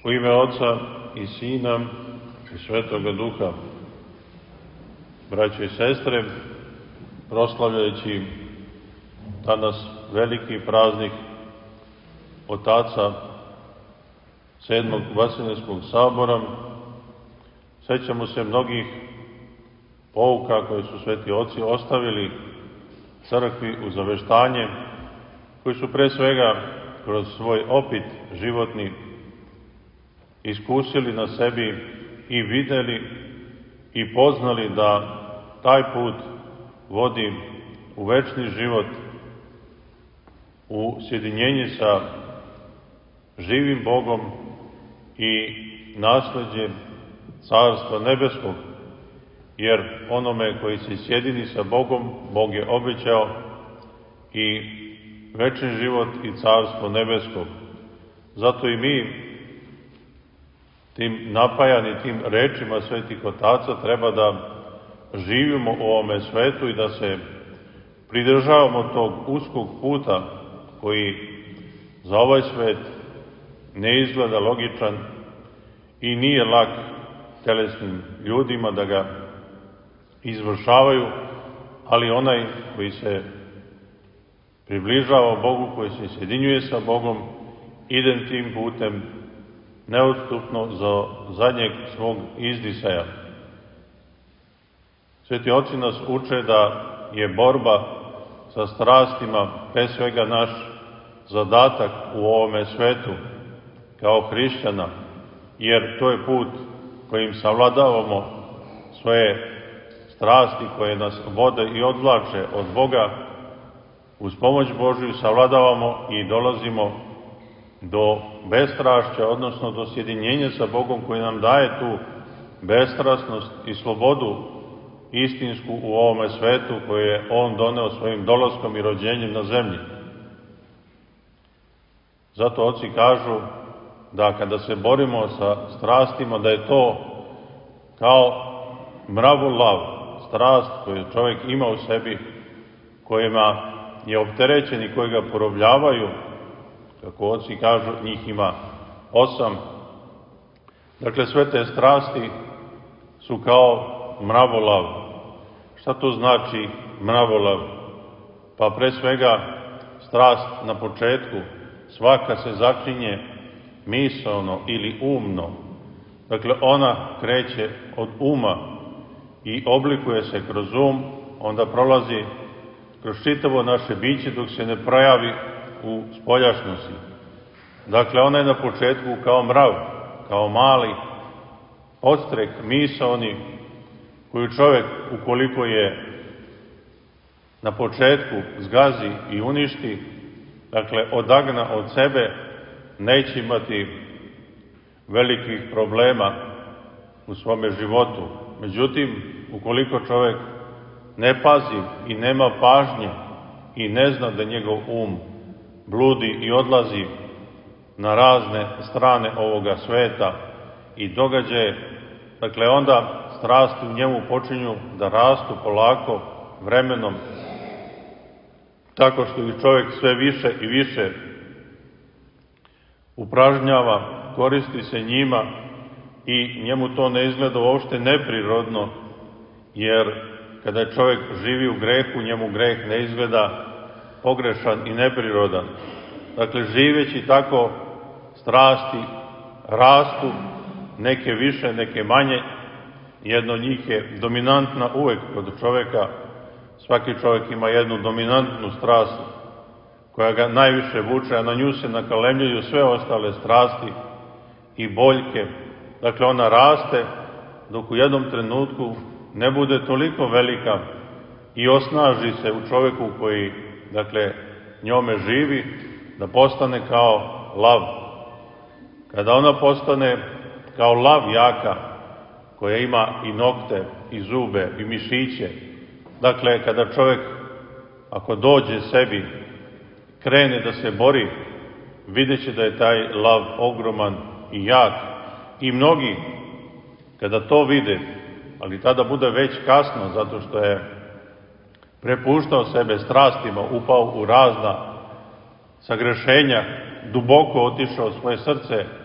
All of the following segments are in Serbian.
U ime Oca i Sina i Svetoga Duha. Braćo i sestre, proslavljajući danas veliki praznik otaca Sedmog Vaseljenskog sabora, sećamo se mnogih pouka koje su sveti oci ostavili crkvi u zaveštanje, koji su pre svega kroz svoj opit životni iskusili na sebi i videli i poznali da taj put vodi u večni život, u sjedinjenje sa živim Bogom i nasleđe Carstva nebeskog, jer onome koji se sjedini sa Bogom, Bog je obećao i večni život i Carstvo nebesko. Zato i mi, tim napajani tim rečima svetih otaca, treba da živimo u ovome svetu i da se pridržavamo tog uskog puta koji za ovaj svet ne izgleda logičan i nije lak telesnim ljudima da ga izvršavaju, ali onaj koji se približava Bogu, koji se sjedinjuje sa Bogom, ide tim putem neodstupno do zadnjeg svog izdisaja. Sveti oci nas uče da je borba sa strastima pre svega naš zadatak u ovome svetu kao hrišćana, jer to je put kojim savladavamo svoje strasti koje nas vode i odvlače od Boga. Uz pomoć Božju savladavamo i dolazimo do bestrašća, odnosno do sjedinjenja sa Bogom koji nam daje tu bestrasnost i slobodu istinsku u ovome svetu koju je On doneo svojim dolaskom i rođenjem na zemlji. Zato oci kažu da kada se borimo sa strastima, da je to kao mravul lav, strast koju čovjek ima u sebi, kojima je opterećen i koji ga porobljavaju. Kako oci kažu, njih ima 8. Dakle, sve te strasti su kao mravolav. Šta to znači mravolav? Pa pre svega strast na početku, svaka se začinje misaono ili umno. Dakle, ona kreće od uma i oblikuje se kroz um, onda prolazi kroz čitavo naše biće dok se ne projavi u spoljašnosti. Dakle, ona je na početku kao mrav, kao mali podstrek misaoni koju čovjek, ukoliko je na početku zgazi i uništi, dakle, odagna od sebe, neće imati velikih problema u svome životu. Međutim, ukoliko čovjek ne pazi i nema pažnje i ne zna da njegov um bludi i odlazi na razne strane ovoga sveta i događaje, dakle, onda strasti u njemu počinju da rastu polako vremenom, tako što ih čovjek sve više i više upražnjava, koristi se njima i njemu to ne izgleda uopšte neprirodno, jer kada čovjek živi u grehu, njemu greh ne izgleda pogrešan i neprirodan. Dakle, živeći tako, strasti rastu, neke više, neke manje. Jedna od njih je dominantna uvek kod čovjeka. Svaki čovjek ima jednu dominantnu strast koja ga najviše vuče, a na nju se nakalemljuju sve ostale strasti i boljke. Dakle, ona raste dok u jednom trenutku ne bude toliko velika i osnaži se u čovjeku koji, dakle, njome živi, da postane kao lav. Kada ona postane kao lav jaka, koja ima i nokte, i zube, i mišiće, dakle, kada čovjek, ako dođe sebi, krene da se bori, vidjet će da je taj lav ogroman i jak. I mnogi, kada to vide, ali tada bude već kasno, zato što je prepuštao sebe strastima, upao u razna sagrešenja, duboko otišao svoje srce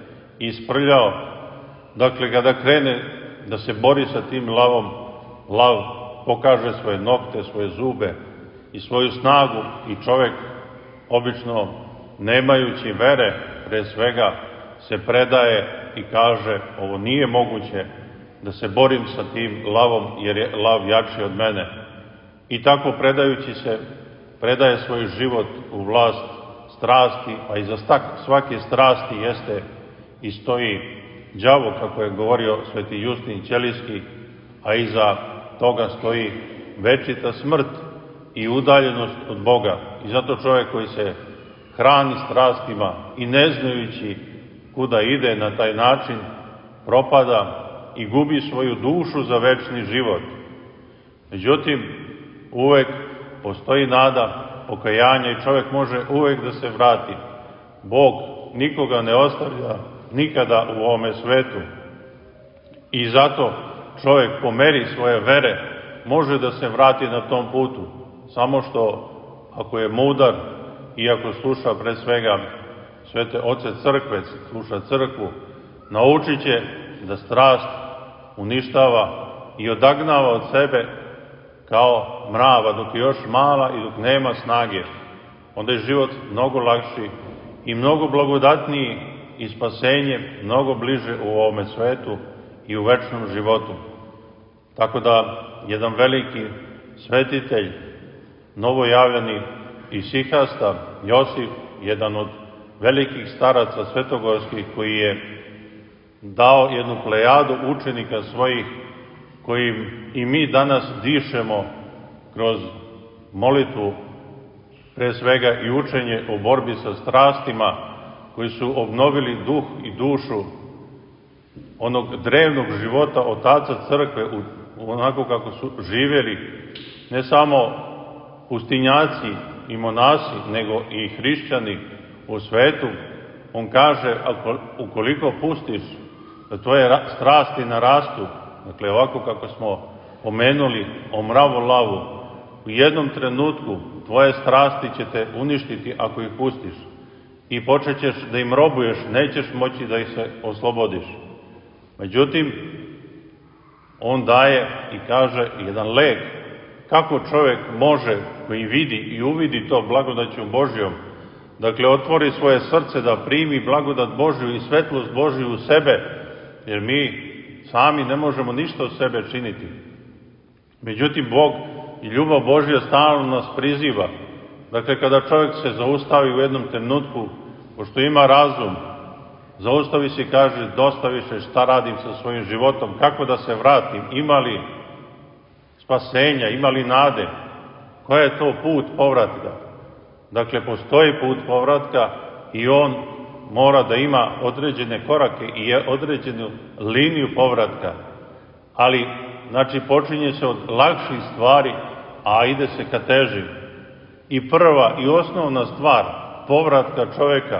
isprljao. Dakle, kada krene da se bori sa tim lavom, lav pokaže svoje nokte, svoje zube i svoju snagu i čovek, obično nemajući vere, pre svega se predaje i kaže ovo nije moguće da se borim sa tim lavom jer je lav jači od mene. I tako predajući se, predaje svoj život u vlast strasti, a iza svake strasti jeste i stoji đavo, kako je govorio sveti Justin Ćelijski, a iza toga stoji večita smrt i udaljenost od Boga. I zato čovjek koji se hrani strastima i ne znajući kuda ide na taj način, propada i gubi svoju dušu za večni život. Međutim, uvek postoji nada pokajanja i čovjek može uvek da se vrati. Bog nikoga ne ostavlja nikada u ovome svetu. I zato čovjek po meri svoje vere može da se vrati na tom putu. Samo što ako je mudar i ako sluša pre svega svete oce crkve, sluša crkvu, naučit će da strast uništava i odagnava od sebe kao mrava dok je još mala i dok nema snage. Onda je život mnogo lakši i mnogo blagodatniji i spasenje mnogo bliže u ovome svetu i u večnom životu. Tako da jedan veliki svetitelj, novojavljani isihasta, Josif, jedan od velikih staraca svetogorskih, koji je dao jednu plejadu učenika svojih, kojim i mi danas dišemo kroz molitvu, pre svega i učenje o borbi sa strastima, koji su obnovili duh i dušu onog drevnog života otaca crkve, onako kako su živjeli ne samo pustinjaci i monasi, nego i hrišćani u svetu. On kaže, ukoliko pustiš da tvoje strasti narastu, dakle ovako kako smo pomenuli o mravu lavu, u jednom trenutku tvoje strasti će te uništiti ako ih pustiš i počet ćeš da im robuješ, nećeš moći da ih se oslobodiš. Međutim, on daje i kaže jedan lek kako čovjek može, koji vidi i uvidi to blagodaću Božjom, dakle otvori svoje srce da primi blagodat Božju i svetlost Božju u sebe, jer mi sami ne možemo ništa od sebe činiti. Međutim, Bog i ljubav Božja stalno nas priziva. Dakle, kada čovjek se zaustavi u jednom trenutku, pošto ima razum, zaustavi se i kaže, dosta više šta radim sa svojim životom, kako da se vratim, ima li spasenja, ima li nade, koja je to put povratka. Dakle, postoji put povratka i on mora da ima određene korake i određenu liniju povratka. Ali, znači, počinje se od lakših stvari, a ide se ka težim. I prva i osnovna stvar povratka čovjeka,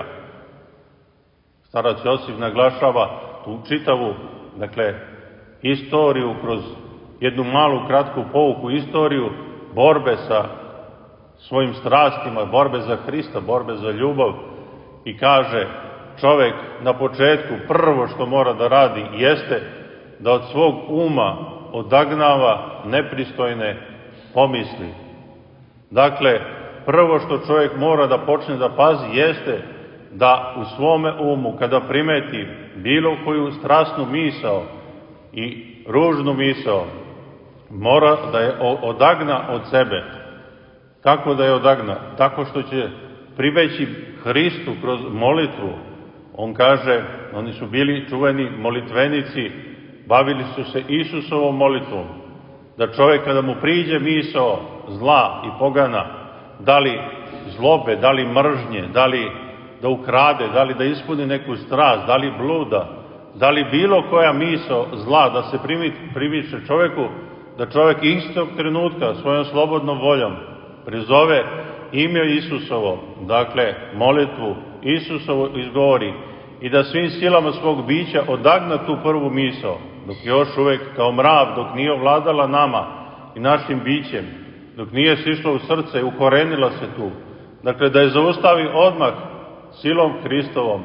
starac Josif naglašava tu čitavu, dakle, istoriju kroz jednu malu kratku pouku, istoriju borbe sa svojim strastima, borbe za Hrista, borbe za ljubav, i kaže, čovjek na početku prvo što mora da radi jeste da od svog uma odagnava nepristojne pomisli. Dakle, prvo što čovjek mora da počne da pazi jeste da u svome umu, kada primeti bilo koju strasnu misao i ružnu misao, mora da je odagna od sebe. Kako da je odagna? Tako što će pribeći Hristu kroz molitvu. On kaže, oni su bili čuveni molitvenici, bavili su se Isusovom molitvom, da čovjek kada mu priđe misao zla i pogana, da li zlobe, da li mržnje, da li da ukrade, da li da ispuni neku strast, da li bluda, da li bilo koja misao zla da se primiče čovjeku, da čovjek istog trenutka svojom slobodnom voljom prizove ime Isusovo, dakle molitvu Isusovo izgovori i da svim silama svog bića odagna tu prvu misao, dok je još uvek kao mrav, dok nije ovladala nama i našim bićem, dok nije sišla u srce i ukorenila se tu. Dakle, da je zaustavi odmah silom Hristovom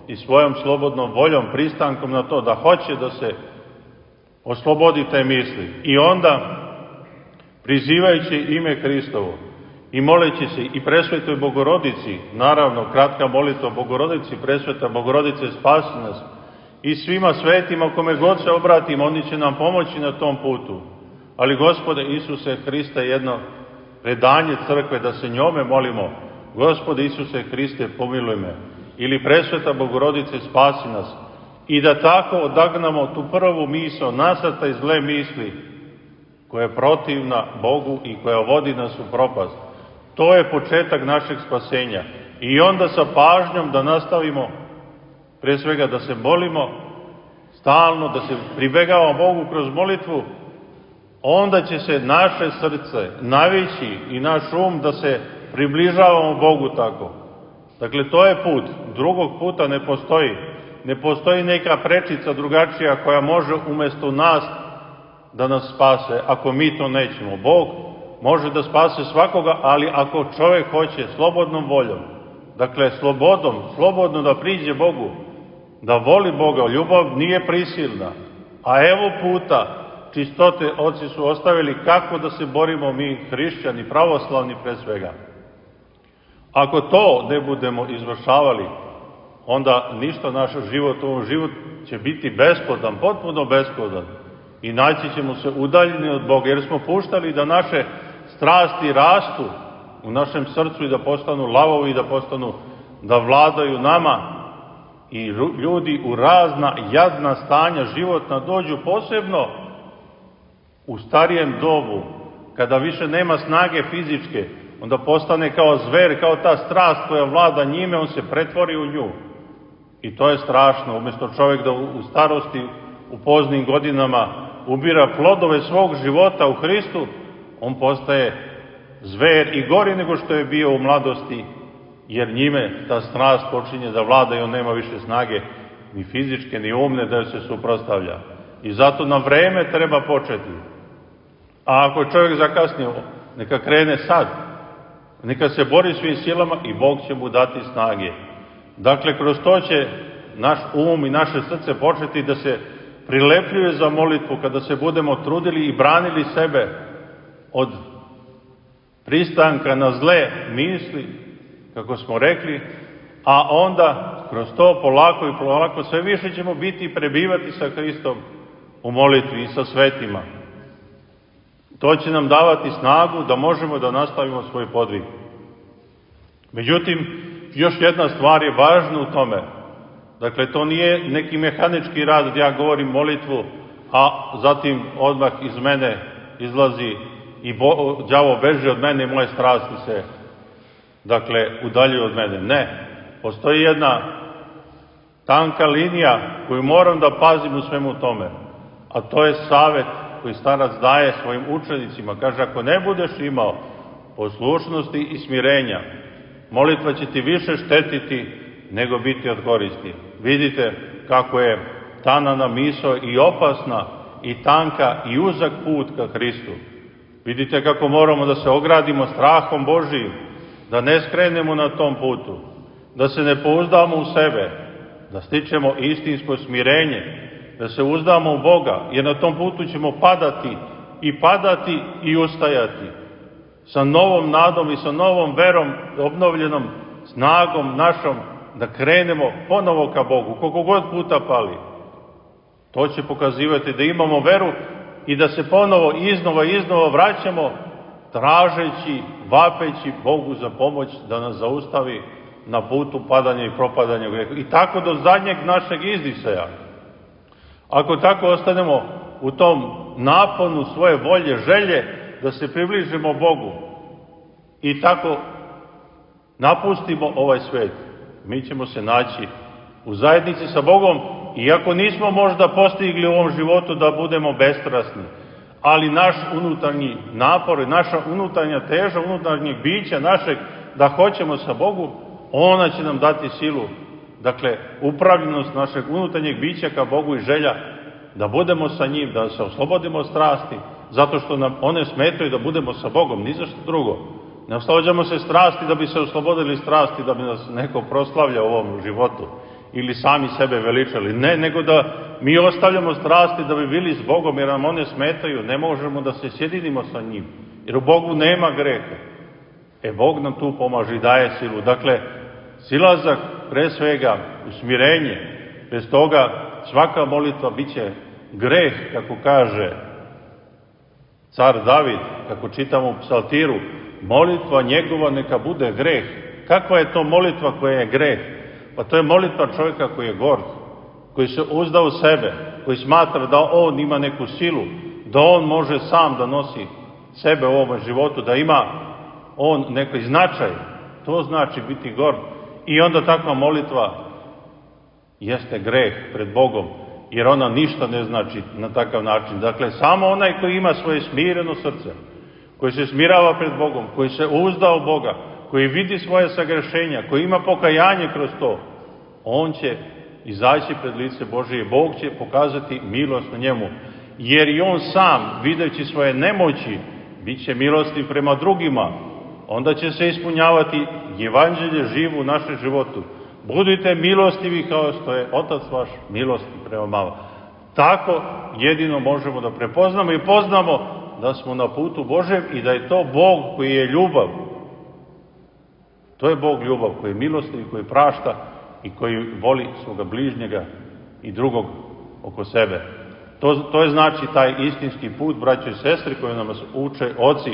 i svojom slobodnom voljom, pristankom na to da hoće da se oslobodi te misli. I onda, prizivajući ime Hristovo i moleći se i presvetoj Bogorodici, naravno kratka molitva Bogorodici, presveta Bogorodice spasi nas, i svima svetima kome god se obratimo, oni će nam pomoći na tom putu. Ali Gospode Isuse Hriste, jedno predanje crkve da se njome molimo: Gospode Isuse Hriste, pomiluj me, ili presveta Bogorodice spasi nas, i da tako odagnamo tu prvu misao, nasrta i zle misli, koja je protivna Bogu i koja vodi nas u propast. To je početak našeg spasenja. I onda sa pažnjom da nastavimo, pre svega da se molimo stalno, da se pribegavamo Bogu kroz molitvu, onda će se naše srce navići i naš um da se približavamo Bogu tako. Dakle, to je put. Drugog puta ne postoji. Ne postoji neka prečica drugačija koja može umjesto nas da nas spase, ako mi to nećemo. Bog može da spase svakoga, ali ako čovjek hoće slobodnom voljom, dakle slobodno da priđe Bogu, da voli Boga. Ljubav nije prisilna. A evo puta, čistote oci su ostavili kako da se borimo mi hrišćani, pravoslavni pre svega. Ako to ne budemo izvršavali, onda ništa naš život, ovom život će biti besplodan, potpuno besplodan. I naći ćemo se udaljeni od Boga, jer smo puštali da naše strasti rastu u našem srcu i da postanu lavovi, da vladaju nama, i ljudi u razna jadna stanja životna dođu, posebno u starijem dobu, kada više nema snage fizičke, onda postane kao zver, kao ta strast koja vlada njime, on se pretvori u nju. I to je strašno. Umjesto čovjek da u starosti, u poznim godinama ubira plodove svog života u Hristu, on postaje zver i gori nego što je bio u mladosti, jer njime ta strast počinje da vlada i on nema više snage ni fizičke ni umne da se suprotstavlja. I zato na vreme treba početi. A ako je čovjek zakasnio, neka krene sad, neka se bori svim silama i Bog će mu dati snage. Dakle, kroz to će naš um i naše srce početi da se prilepljuje za molitvu, kada se budemo trudili i branili sebe od pristanka na zle misli, kako smo rekli, a onda kroz to polako sve više ćemo biti i prebivati sa Hristom u molitvi i sa svetima. To će nam davati snagu da možemo da nastavimo svoj podvig. Međutim, još jedna stvar je važna u tome. Dakle, to nije neki mehanički rad gdje ja govorim molitvu, a zatim odmah iz mene izlazi i đavo beži od mene i moje strasti se, udaljuju od mene. Ne. Postoji jedna tanka linija koju moram da pazim u svemu tome, a to je savjet koji starac daje svojim učenicima. Kaže, ako ne budeš imao poslušnosti i smirenja, molitva će ti više štetiti nego biti od koristi. Vidite kako je tanana misao i opasna i tanka i uzak put ka Hristu. Vidite kako moramo da se ogradimo strahom Božijim, da ne skrenemo na tom putu, da se ne pouzdamo u sebe, da stičemo istinsko smirenje, da se uzdamo u Boga, jer na tom putu ćemo padati i ustajati. Sa novom nadom i sa novom verom, obnovljenom snagom našom, da krenemo ponovo ka Bogu, koliko god puta pali. To će pokazivati da imamo veru i da se ponovo iznova vraćamo, tražeći, vapeći Bogu za pomoć da nas zaustavi na putu padanja i propadanja u grehu. I tako do zadnjeg našeg izdisaja. Ako tako ostanemo u tom naponu svoje volje, želje da se približimo Bogu i tako napustimo ovaj svet, mi ćemo se naći u zajednici sa Bogom, iako nismo možda postigli u ovom životu da budemo bestrasni, ali naš unutarnji napor, naša unutarnja teža, unutarnjeg bića našeg da hoćemo sa Bogu, ona će nam dati silu. Dakle, upravljenost našeg unutarnjeg bića ka Bogu i želja da budemo sa njim, da se oslobodimo od strasti, zato što nam one smetaju da budemo sa Bogom, ni za što drugo. Ne oslobađamo se strasti da bi se oslobodili strasti, da bi nas neko proslavljao u ovom životu. ili sami sebe veličali. Ne, nego da mi ostavljamo strasti da bi bili s Bogom, jer nam one smetaju. Ne možemo da se sjedinimo sa njim, jer u Bogu nema greha. Bog nam tu pomaže i daje silu. Dakle, silazak pre svega u smirenje, bez toga svaka molitva bit će greh, kako kaže car David, kako čitamo u psaltiru, molitva njegova neka bude greh. Kakva je to molitva koja je greh? Pa to je molitva čovjeka koji je gord, koji se uzda u sebe, koji smatra da on ima neku silu, da on može sam da nosi sebe u ovom životu, da ima on neki značaj. To znači biti gord. I onda takva molitva jeste greh pred Bogom, jer ona ništa ne znači na takav način. Dakle, samo onaj koji ima svoje smireno srce, koji se smirava pred Bogom, koji se uzda u Boga, koji vidi svoje sagrešenja, koji ima pokajanje kroz to, on će izaći pred lice Božije. Bog će pokazati milost na njemu, jer i on sam, videći svoje nemoći, bit će milostiv prema drugima. Onda će se ispunjavati evanđelje živo u našem životu. Budite milostivi kao što je Otac vaš milostiv prema vama. Tako jedino možemo da prepoznamo i poznamo da smo na putu Božjem i da je to Bog koji je ljubav. To je Bog ljubav koji je milostiv, koji prašta i koji voli svoga bližnjega i drugog oko sebe. To je znači taj istinski put, braćo i sestre, koji nam uče oci.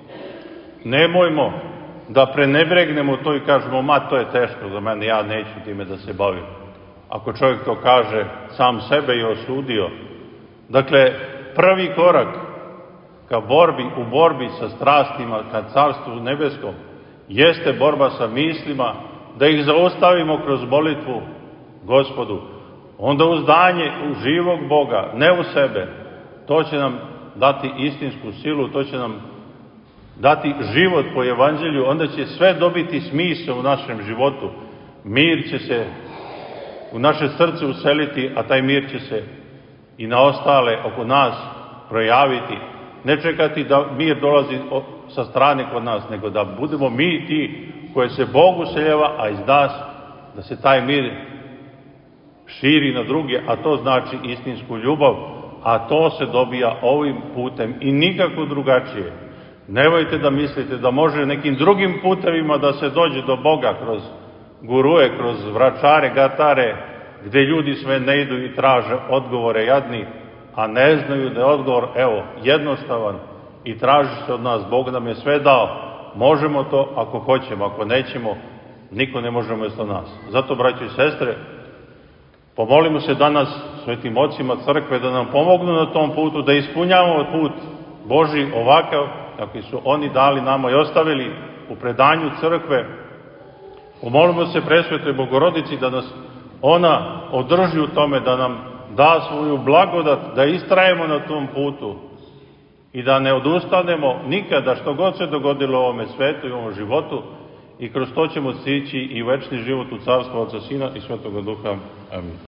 Nemojmo da prenebregnemo to i kažemo, to je teško za mene, ja neću time da se bavim. Ako čovjek to kaže, sam sebe je osudio. Dakle, prvi korak ka u borbi sa strastima, ka carstvu nebeskom, jeste borba sa mislima, da ih zaustavimo kroz molitvu Gospodu. Onda uzdanje u živog Boga, ne u sebe, to će nam dati istinsku silu, to će nam dati život po evanđelju, onda će sve dobiti smisao u našem životu. Mir će se u naše srce useliti, a taj mir će se i na ostale oko nas projaviti. Ne čekati da mir dolazi sa strane kod nas, nego da budemo mi ti koje se Bog useljava, a iz nas da se taj mir širi na druge, a to znači istinsku ljubav, a to se dobija ovim putem i nikako drugačije. Nemojte da mislite da može nekim drugim putevima da se dođe do Boga kroz gurue, kroz vračare, gatare, gde ljudi sve ne idu i traže odgovore jadni, a ne znaju da je odgovor, jednostavan i traži se od nas. Bog nam je sve dao. Možemo to ako hoćemo, ako nećemo, niko ne može umjesto nas. Zato, braćo i sestre, pomolimo se danas svetim ocima crkve da nam pomognu na tom putu, da ispunjavamo put Božji ovakav kako su oni dali nama i ostavili u predanju crkve. Pomolimo se presvetoj Bogorodici da nas ona održi u tome, da nam da svoju blagodat, da istrajemo na tom putu i da ne odustanemo nikada, što god se dogodilo u ovome svetu i u ovom životu, i kroz to ćemo stići i večni život u carstvo Oca, Sina i Svetoga Duha. Amin.